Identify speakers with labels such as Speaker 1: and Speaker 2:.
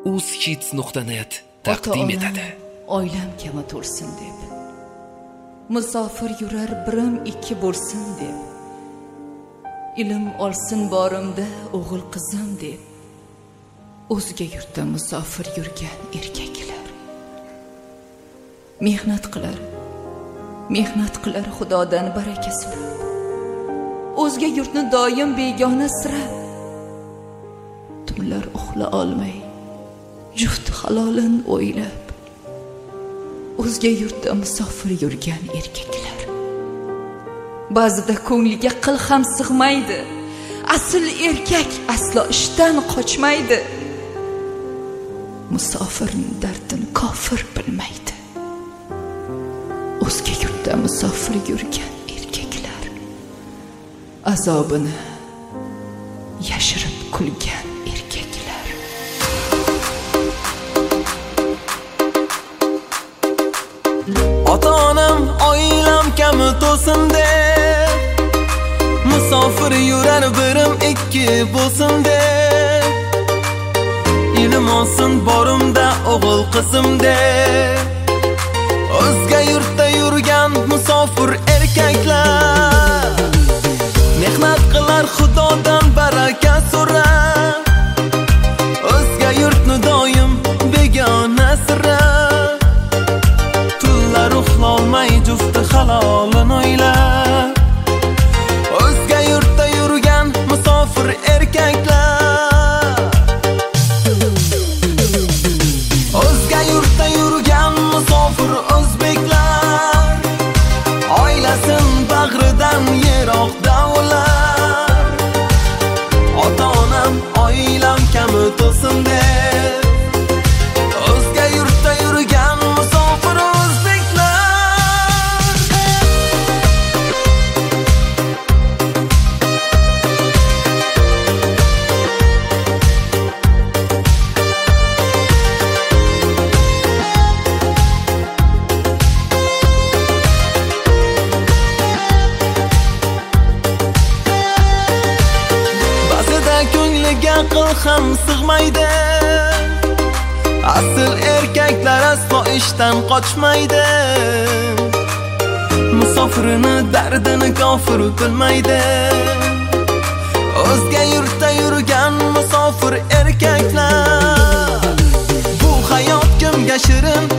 Speaker 1: uzkids.net taqdim etadi.
Speaker 2: Oilam kami tursin deb, musofir yurar birim ikki bo'lsin deb, ilm olsin borimda o'g'il qizim deb, o'zga yurtda musofir yurgan erkaklar mehnat qilar Xudodan baraka so'rab, o'zga yurtni doim begona sirab, tunlar uxla olmay juft halolin o'ylab, o'zga yurtda musofir yurgan erkaklar. Ba'zida ko'ngliga qil ham sig'maydi, asl erkak aslo ishdan qochmaydi, musofirning dardini kofir bilmaydi. O'zga yurtda musofir yurgan erkaklar azobini yashirib kulgan erkaklar.
Speaker 3: Ota-onam oilam kami to'sin deb, musofir yurar birim ikki bo'lsin deb, ilm olsin borimda o'g'il qizim deb, o'zga yurtda yurgan musofir erkaklar mehnat qilar Xudodan baraka so'rab, o'zga yurtni doim begona sirab, tunlar uxlolmay jufti halolin o'ylab, o'zga yurtda yurgan musofir erkaklar, o'zga yurtda yurgan musofir o'zbeklar, oilasin bag'ridan yiroqda ular, ota-onam oilam kami to'sin deb, o'zga yurtda yurgan musofir o'zbeklar. Ba'zida ko'ngliga qil ham sig'maydi, asl erkaklar aslo ishdan qochmaydi, musofirini dardini kofir bilmaydi, o'zga yurtda yurgan musofir erkaklar. Bu hayot kimga shirin,